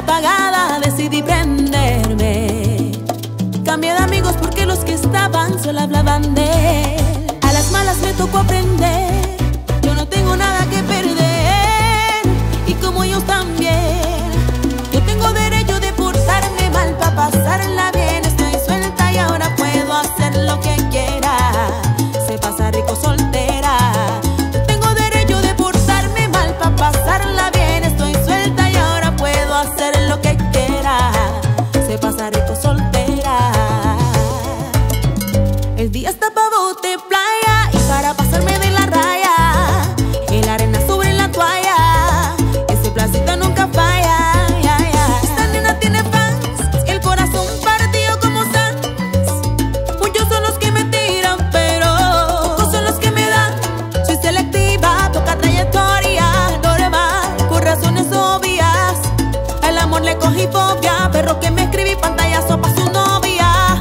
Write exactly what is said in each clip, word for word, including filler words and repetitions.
apagada decidí prenderme. Cambié de amigos porque los que estaban solo hablaban de él. A las malas me tocó aprender, yo no tengo nada que perder, y como ellos también, yo tengo derecho de portarme mal pa' pasarla bien. Estoy suelta y ahora puedo hacer lo que quiera, se pasa rico soltera. Yo tengo derecho de portarme mal pa' pasarla bien. Estoy suelta y ahora puedo hacer lo que quiera, se pasa rico soltera. El día está pa' bote playa y para pasarme de la raya, el arena sobre la toalla, ese placita nunca falla. Ya, ya. Esta nena tiene fans, el corazón partido como Sans. Muchos son los que me tiran, pero pocos son los que me dan. Soy selectiva, poca trayectoria, normal, por razones obvias. Al amor le cogí fobia, perro que me escribí pantallazo pa' su novia.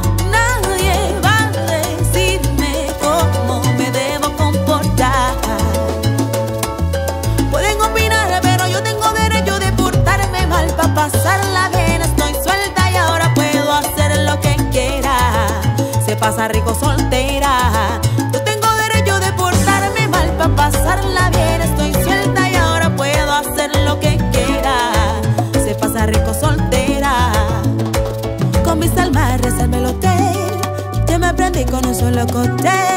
Pasarla bien, estoy suelta y ahora puedo hacer lo que quiera, se pasa rico soltera. Yo tengo derecho de portarme mal pa' pasarla bien. Estoy suelta y ahora puedo hacer lo que quiera, se pasa rico soltera. Con mis almas reservé el hotel, yo me prendí con un solo cóctel.